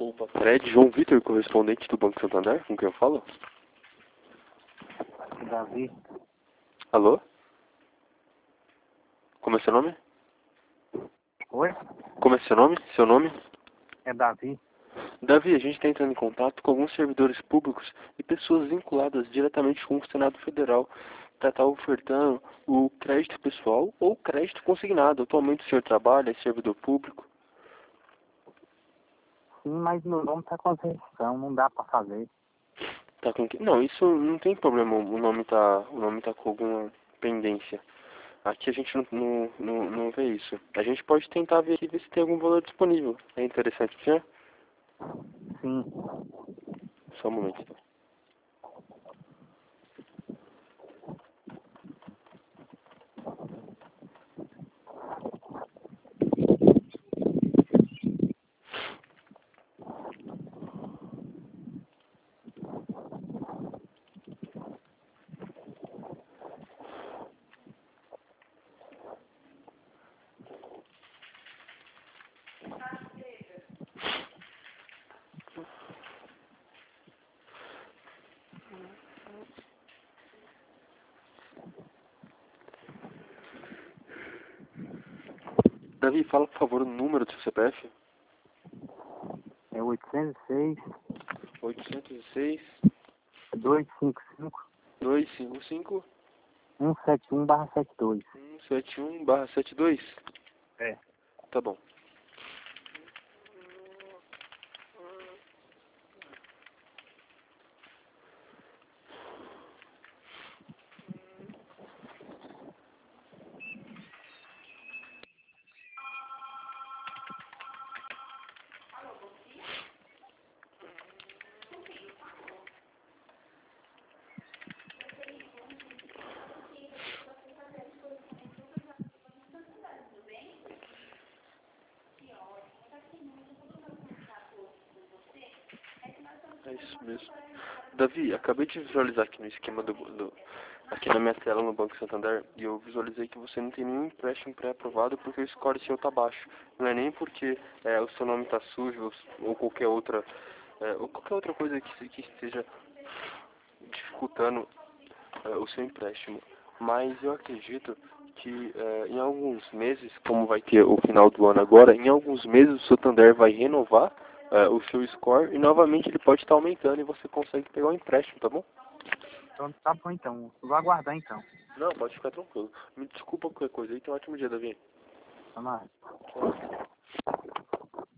Opa, Fred, João Vitor, correspondente do Banco Santander, com quem eu falo? Davi. Alô? Como é seu nome? Oi? Como é seu nome? Seu nome? É Davi. Davi, a gente está entrando em contato com alguns servidores públicos e pessoas vinculadas diretamente com o Senado Federal para estar ofertando o crédito pessoal ou crédito consignado. Atualmente o senhor trabalha, é servidor público? Sim, mas meu nome tá com restrição, não dá pra fazer. Tá com que... Não, isso não tem problema, o nome tá com alguma pendência. Aqui a gente não vê isso. A gente pode tentar ver aqui, ver se tem algum valor disponível. É interessante, senhor? Sim. Só um momento, então. Davi, fala por favor o número do seu CPF. É 806 806 255 255 171/72. 171/72. É. Tá bom. É isso mesmo. Davi, acabei de visualizar aqui no esquema aqui na minha tela no Banco Santander, e eu visualizei que você não tem nenhum empréstimo pré-aprovado porque o score seu tá baixo. Não é nem porque o seu nome tá sujo ou qualquer outra coisa que esteja dificultando o seu empréstimo. Mas eu acredito que em alguns meses, como vai ter o final do ano agora, em alguns meses o Santander vai renovar o seu score e novamente ele pode estar aumentando e você consegue pegar um empréstimo, tá bom? Então tá bom então. Vou aguardar então. Não, pode ficar tranquilo. Me desculpa qualquer coisa aí, tenha um ótimo dia, Davi. Vamos lá. Tchau.